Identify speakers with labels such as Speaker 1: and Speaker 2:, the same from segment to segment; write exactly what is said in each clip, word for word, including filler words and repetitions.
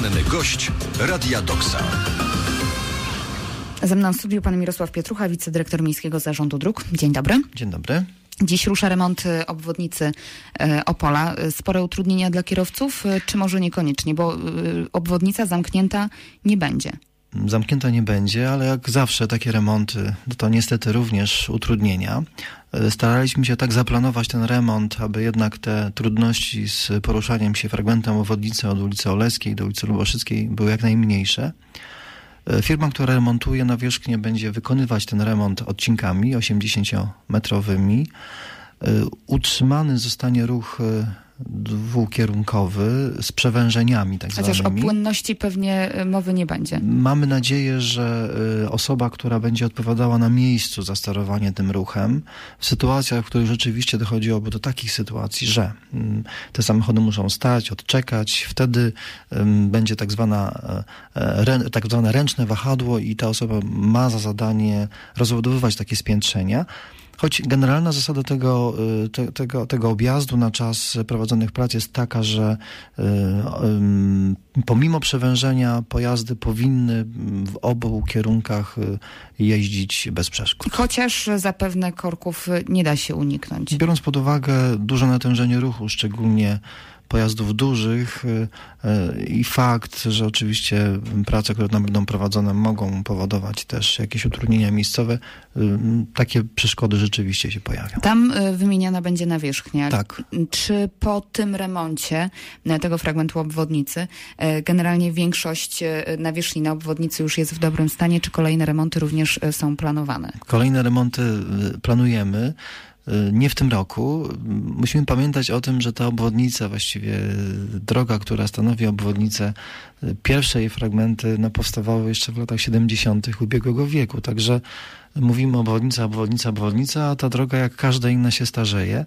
Speaker 1: Poranny gość Radia Doksa.
Speaker 2: Ze mną w studiu pan Mirosław Pietrucha, wicedyrektor Miejskiego Zarządu Dróg. Dzień dobry.
Speaker 3: Dzień dobry.
Speaker 2: Dziś rusza remont obwodnicy Opola. Spore utrudnienia dla kierowców, czy może niekoniecznie, bo obwodnica zamknięta nie będzie?
Speaker 3: Zamknięta nie będzie, ale jak zawsze takie remonty to niestety również utrudnienia. Staraliśmy się tak zaplanować ten remont, aby jednak te trudności z poruszaniem się fragmentem obwodnicy od ulicy Oleskiej do ulicy Luboszyckiej były jak najmniejsze. Firma, która remontuje nawierzchnię, będzie wykonywać ten remont odcinkami osiemdziesięciometrowymi. Utrzymany zostanie ruch dwukierunkowy z przewężeniami tak zwanymi.
Speaker 2: Chociaż o płynności pewnie mowy nie będzie.
Speaker 3: Mamy nadzieję, że osoba, która będzie odpowiadała na miejscu za sterowanie tym ruchem, w sytuacjach, w których rzeczywiście dochodziłoby do takich sytuacji, że te samochody muszą stać, odczekać, wtedy będzie tak zwana, tak zwane ręczne wahadło i ta osoba ma za zadanie rozładowywać takie spiętrzenia. Choć generalna zasada tego, te, tego, tego objazdu na czas prowadzonych prac jest taka, że y, y, pomimo przewężenia pojazdy powinny w obu kierunkach jeździć bez przeszkód.
Speaker 2: Chociaż zapewne korków nie da się uniknąć.
Speaker 3: Biorąc pod uwagę duże natężenie ruchu, szczególnie pojazdów dużych i fakt, że oczywiście prace, które tam będą prowadzone, mogą powodować też jakieś utrudnienia miejscowe, takie przeszkody rzeczywiście się pojawią.
Speaker 2: Tam wymieniana będzie nawierzchnia.
Speaker 3: Tak.
Speaker 2: Czy po tym remoncie tego fragmentu obwodnicy generalnie większość nawierzchni na obwodnicy już jest w dobrym stanie, czy kolejne remonty również są planowane?
Speaker 3: Kolejne remonty planujemy. Nie w tym roku. Musimy pamiętać o tym, że ta obwodnica, właściwie droga, która stanowi obwodnicę, pierwsze jej fragmenty no, powstawały jeszcze w latach siedemdziesiątych ubiegłego wieku. Także mówimy obwodnica, obwodnica, obwodnica, a ta droga jak każda inna się starzeje.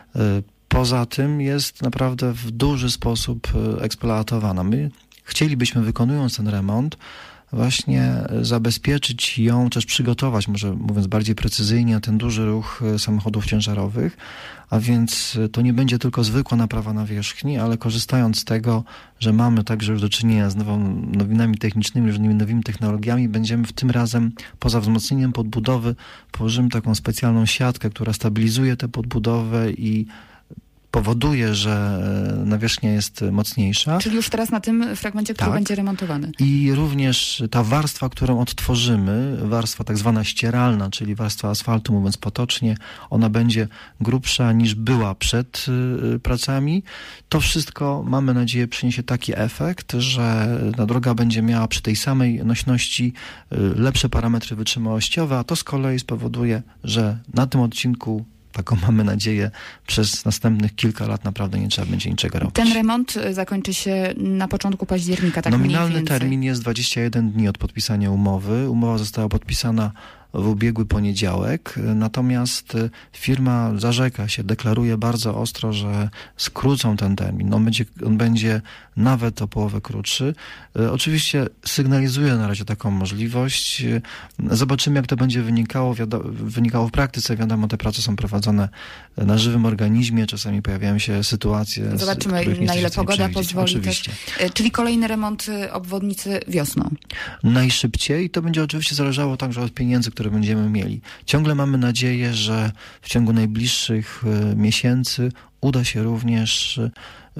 Speaker 3: Poza tym jest naprawdę w duży sposób eksploatowana. My chcielibyśmy, wykonując ten remont, właśnie zabezpieczyć ją, też przygotować, może mówiąc bardziej precyzyjnie, na ten duży ruch samochodów ciężarowych, a więc to nie będzie tylko zwykła naprawa nawierzchni, ale korzystając z tego, że mamy także już do czynienia z nową, nowinami technicznymi, różnymi nowymi technologiami, będziemy w tym razem poza wzmocnieniem podbudowy położymy taką specjalną siatkę, która stabilizuje tę podbudowę i powoduje, że nawierzchnia jest mocniejsza.
Speaker 2: Czyli już teraz na tym fragmencie, który
Speaker 3: tak.
Speaker 2: będzie remontowany.
Speaker 3: I również ta warstwa, którą odtworzymy, warstwa tak zwana ścieralna, czyli warstwa asfaltu, mówiąc potocznie, ona będzie grubsza niż była przed y, pracami. To wszystko, mamy nadzieję, przyniesie taki efekt, że ta droga będzie miała przy tej samej nośności y, lepsze parametry wytrzymałościowe, a to z kolei spowoduje, że na tym odcinku, taką mamy nadzieję, przez następnych kilka lat naprawdę nie trzeba będzie niczego robić.
Speaker 2: Ten remont zakończy się na początku października, tak mniej
Speaker 3: Nominalny
Speaker 2: więcej.
Speaker 3: termin jest dwadzieścia jeden dni od podpisania umowy. Umowa została podpisana w ubiegły poniedziałek, natomiast firma zarzeka się, deklaruje bardzo ostro, że skrócą ten termin. On będzie, on będzie nawet o połowę krótszy. Oczywiście sygnalizuje na razie taką możliwość. Zobaczymy, jak to będzie wynikało, wiado- wynikało w praktyce. Wiadomo, te prace są prowadzone na żywym organizmie, czasami pojawiają się sytuacje,
Speaker 2: zobaczymy,
Speaker 3: z
Speaker 2: na ile pogoda pozwoli.
Speaker 3: Oczywiście.
Speaker 2: Też. Czyli kolejny remont obwodnicy wiosną.
Speaker 3: Najszybciej. To będzie oczywiście zależało także od pieniędzy, które będziemy mieli. Ciągle mamy nadzieję, że w ciągu najbliższych y, miesięcy uda się również y,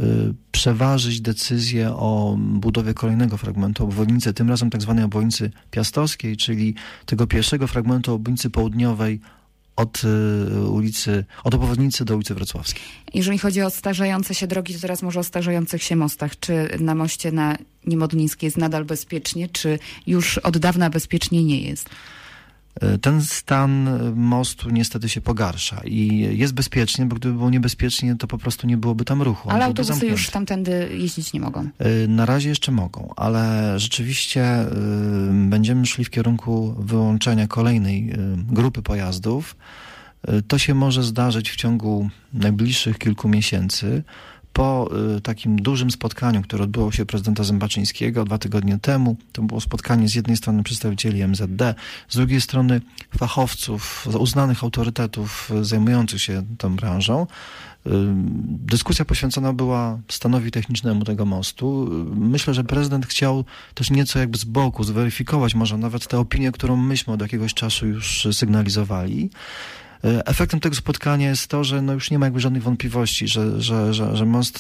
Speaker 3: przeważyć decyzję o budowie kolejnego fragmentu obwodnicy, tym razem tak zwanej obwodnicy piastowskiej, czyli tego pierwszego fragmentu obwodnicy południowej od y, ulicy, od obwodnicy do ulicy Wrocławskiej.
Speaker 2: Jeżeli chodzi o starzejące się drogi, to teraz może o starzejących się mostach. Czy na moście na Niemodlińskiej jest nadal bezpiecznie, czy już od dawna bezpiecznie nie jest?
Speaker 3: Ten stan mostu niestety się pogarsza i jest bezpiecznie, bo gdyby było niebezpiecznie, to po prostu nie byłoby tam ruchu.
Speaker 2: Ale autobusy już tamtędy jeździć nie mogą.
Speaker 3: Na razie jeszcze mogą, ale rzeczywiście y, będziemy szli w kierunku wyłączenia kolejnej y, grupy pojazdów. Y, to się może zdarzyć w ciągu najbliższych kilku miesięcy. po takim dużym spotkaniu, które odbyło się prezydenta Zębaczyńskiego dwa tygodnie temu, to było spotkanie z jednej strony przedstawicieli M Z D, z drugiej strony fachowców, uznanych autorytetów zajmujących się tą branżą. Dyskusja poświęcona była stanowi technicznemu tego mostu. Myślę, że prezydent chciał też nieco jakby z boku zweryfikować może nawet tę opinię, którą myśmy od jakiegoś czasu już sygnalizowali. Efektem tego spotkania jest to, że no już nie ma jakby żadnych wątpliwości, że, że, że, że most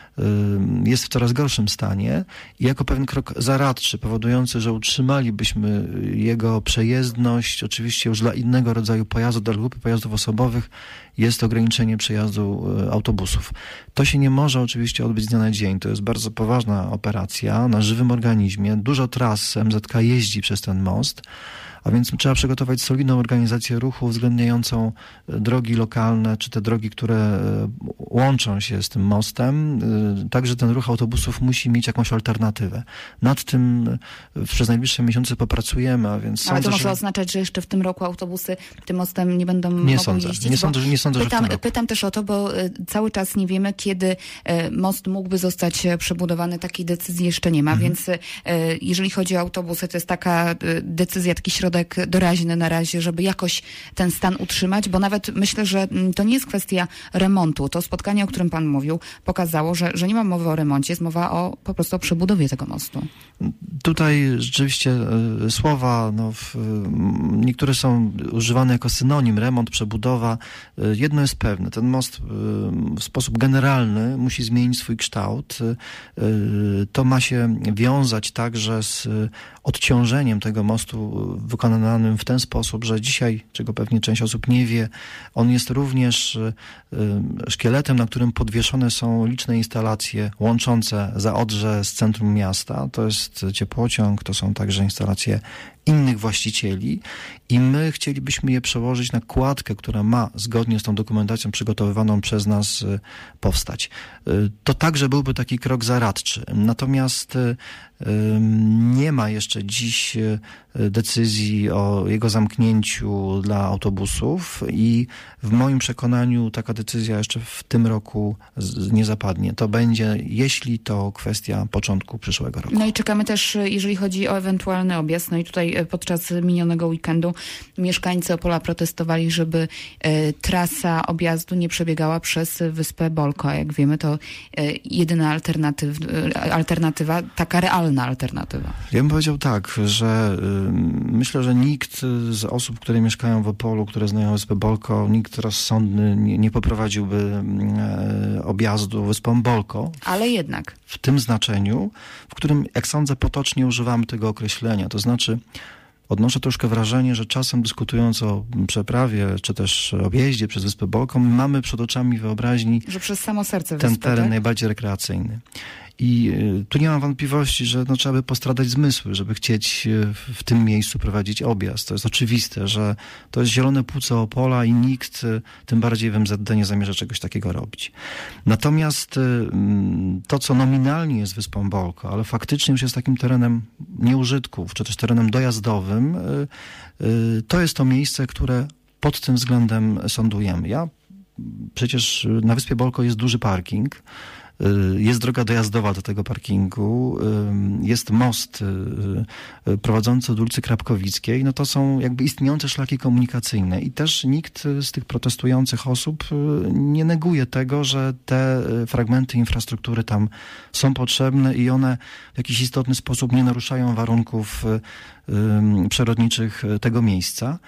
Speaker 3: jest w coraz gorszym stanie i jako pewien krok zaradczy, powodujący, że utrzymalibyśmy jego przejezdność, oczywiście już dla innego rodzaju pojazdu, dla grupy pojazdów osobowych, jest ograniczenie przejazdu autobusów. To się nie może oczywiście odbyć z dnia na dzień. To jest bardzo poważna operacja na żywym organizmie. Dużo tras M Z K jeździ przez ten most, a więc trzeba przygotować solidną organizację ruchu uwzględniającą drogi lokalne, czy te drogi, które łączą się z tym mostem. Także ten ruch autobusów musi mieć jakąś alternatywę. Nad tym przez najbliższe miesiące popracujemy, a więc
Speaker 2: Ale
Speaker 3: sądzę,
Speaker 2: to może
Speaker 3: że...
Speaker 2: oznaczać, że jeszcze w tym roku autobusy tym mostem nie będą
Speaker 3: Nie
Speaker 2: mogły
Speaker 3: sądzę.
Speaker 2: jeździć?
Speaker 3: Nie sądzę, że nie sądzę,
Speaker 2: pytam,
Speaker 3: że w tym roku.
Speaker 2: pytam też o to, bo cały czas nie wiemy, kiedy most mógłby zostać przebudowany. Takiej decyzji jeszcze nie ma, mhm. więc jeżeli chodzi o autobusy, to jest taka decyzja, taki środek doraźny na razie, żeby jakoś ten stan utrzymać, bo nawet myślę, że to nie jest kwestia remontu. To spotkanie, o którym pan mówił, pokazało, że, że nie ma mowy o remoncie, jest mowa o po prostu o przebudowie tego mostu.
Speaker 3: Tutaj rzeczywiście y, słowa, no, w, y, niektóre są używane jako synonim, remont, przebudowa. Y, jedno jest pewne, ten most y, w sposób generalny musi zmienić swój kształt. Y, y, to ma się wiązać także z odciążeniem tego mostu wykonanym w ten sposób, że dzisiaj, czego pewnie część osób nie wie, on jest również y, szkieletem, na którym podwieszone są liczne instalacje łączące Zaodrze z centrum miasta. To jest ciepłociąg, to są także instalacje innych właścicieli i my chcielibyśmy je przełożyć na kładkę, która ma zgodnie z tą dokumentacją przygotowywaną przez nas powstać. To także byłby taki krok zaradczy. Natomiast nie ma jeszcze dziś decyzji o jego zamknięciu dla autobusów i w moim przekonaniu taka decyzja jeszcze w tym roku nie zapadnie. To będzie, jeśli to kwestia początku przyszłego roku.
Speaker 2: No i czekamy też, jeżeli chodzi o ewentualny objazd. No i tutaj podczas minionego weekendu mieszkańcy Opola protestowali, żeby e, trasa objazdu nie przebiegała przez Wyspę Bolko. Jak wiemy, to e, jedyna alternatyw, e, alternatywa, taka realna alternatywa.
Speaker 3: Ja bym powiedział tak, że y, myślę, że nikt z osób, które mieszkają w Opolu, które znają Wyspę Bolko, nikt rozsądny nie, nie poprowadziłby y, objazdu Wyspą Bolko.
Speaker 2: Ale jednak.
Speaker 3: W tym znaczeniu, w którym, jak sądzę, potocznie używamy tego określenia. To znaczy, odnoszę troszkę wrażenie, że czasem dyskutując o przeprawie, czy też objeździe przez Wyspę Bolką, mamy przed oczami wyobraźni,
Speaker 2: że przez samo serce
Speaker 3: ten
Speaker 2: wyspy,
Speaker 3: teren
Speaker 2: tak?
Speaker 3: najbardziej rekreacyjny. I y, tu nie mam wątpliwości, że no, trzeba by postradać zmysły, żeby chcieć y, w, w tym miejscu prowadzić objazd. To jest oczywiste, że to jest zielone płuco Opola i nikt, y, tym bardziej w M Z D, nie zamierza czegoś takiego robić. Natomiast y, to, co nominalnie jest Wyspą Bolko, ale faktycznie już jest takim terenem nieużytków, czy też terenem dojazdowym, y, y, to jest to miejsce, które pod tym względem sądujemy. Ja przecież na Wyspie Bolko jest duży parking, jest droga dojazdowa do tego parkingu, jest most prowadzący od ulicy Krapkowickiej, no to są jakby istniejące szlaki komunikacyjne i też nikt z tych protestujących osób nie neguje tego, że te fragmenty infrastruktury tam są potrzebne i one w jakiś istotny sposób nie naruszają warunków przyrodniczych tego miejsca.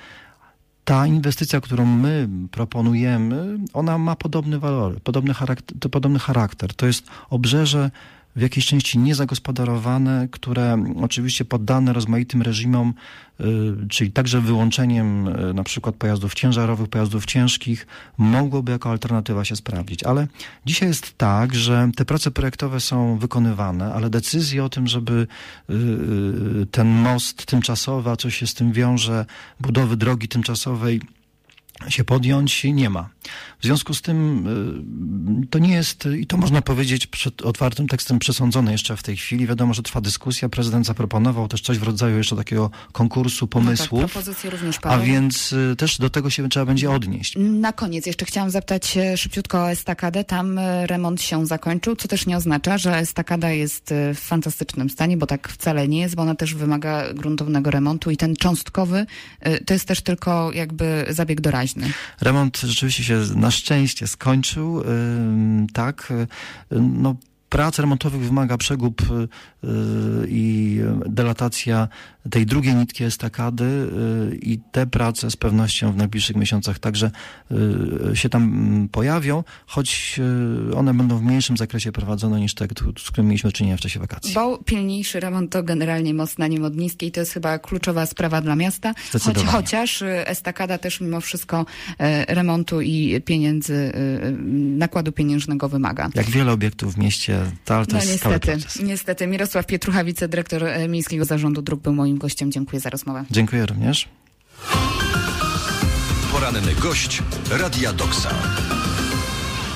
Speaker 3: Ta inwestycja, którą my proponujemy, ona ma podobny walor, podobny charakter, podobny charakter. To jest obrzeże w jakiejś części niezagospodarowane, które oczywiście poddane rozmaitym reżimom, y, czyli także wyłączeniem y, na przykład pojazdów ciężarowych, pojazdów ciężkich, mogłoby jako alternatywa się sprawdzić. Ale dzisiaj jest tak, że te prace projektowe są wykonywane, ale decyzje o tym, żeby y, y, ten most tymczasowy, a co się z tym wiąże, budowy drogi tymczasowej, się podjąć, nie ma. W związku z tym to nie jest, i to można powiedzieć przed otwartym tekstem, przesądzone jeszcze w tej chwili. Wiadomo, że trwa dyskusja. Prezydent zaproponował też coś w rodzaju jeszcze takiego konkursu pomysłów.
Speaker 2: No tak, propozycje również padły.
Speaker 3: A więc też do tego się trzeba będzie odnieść.
Speaker 2: Na koniec jeszcze chciałam zapytać szybciutko o estakadę. Tam remont się zakończył, co też nie oznacza, że estakada jest w fantastycznym stanie, bo tak wcale nie jest, bo ona też wymaga gruntownego remontu i ten cząstkowy to jest też tylko jakby zabieg doraźny.
Speaker 3: Remont rzeczywiście się na szczęście skończył, yy, tak, yy, no prac remontowych wymaga przegub yy, i delatacja tej drugiej nitki estakady yy, i te prace z pewnością w najbliższych miesiącach także yy, się tam pojawią, choć yy, one będą w mniejszym zakresie prowadzone niż te, z którymi mieliśmy do czynienia w czasie wakacji.
Speaker 2: Bo pilniejszy remont to generalnie most na Niemodniskiej, to jest chyba kluczowa sprawa dla miasta, choć, chociaż estakada też mimo wszystko yy, remontu i pieniędzy, yy, nakładu pieniężnego wymaga.
Speaker 3: Jak wiele obiektów w mieście, to, to
Speaker 2: no
Speaker 3: jest
Speaker 2: niestety,
Speaker 3: stały proces. Niestety.
Speaker 2: Mirosław Pietrucha, wicedyrektor Miejskiego Zarządu Dróg, był moim gościem. Dziękuję za rozmowę.
Speaker 3: Dziękuję również.
Speaker 1: Poranny gość Radia Doksa.